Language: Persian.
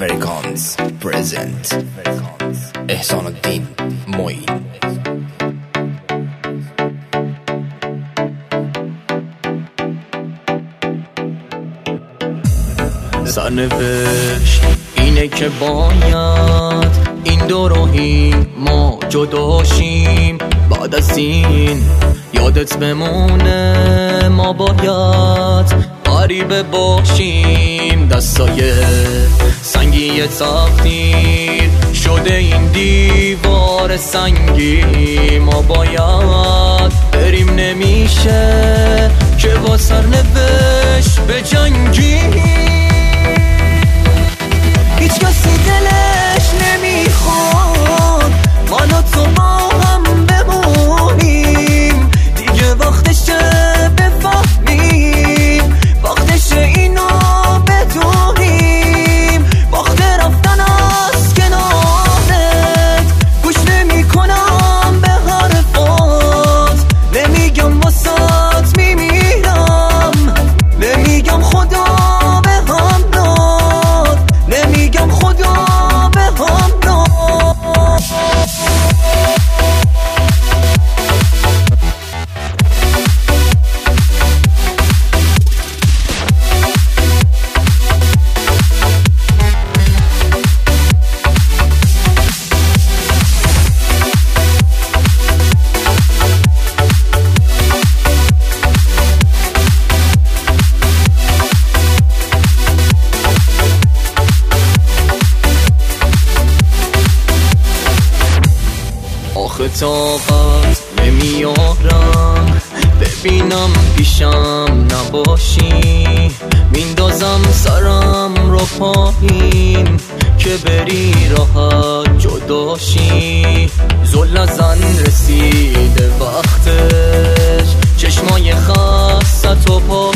فرکانس پرزنت احسان الدین معین. سرنوشت اینه که باید این دو راهی ما جداشیم، بعد از این یادت بمونه ما باید غریبه باشیم. دستای سنگی تقدیر شده این دیوار سنگی، ما باید بریم نمیشه که با سرنوشت به جنگی. هیچ کسی دلش نمیخواد من و تو با هم بمونیم، دیگه وقتشه بفهمیم، وقتشه اینو بدونیم. وقت رفتن از کنارت گوش نمی کنم به حرفات، نمیگم واسات میمیرم، نمیگم خدا به هم داد، نمیگم خدا به هم داد. آخه طاقت نمیارم ببینم پیشم نباشی، میندازم سرم رو پایین که بری راحت جداشی. زل نزن رسیده وقتش، چشمای خستت و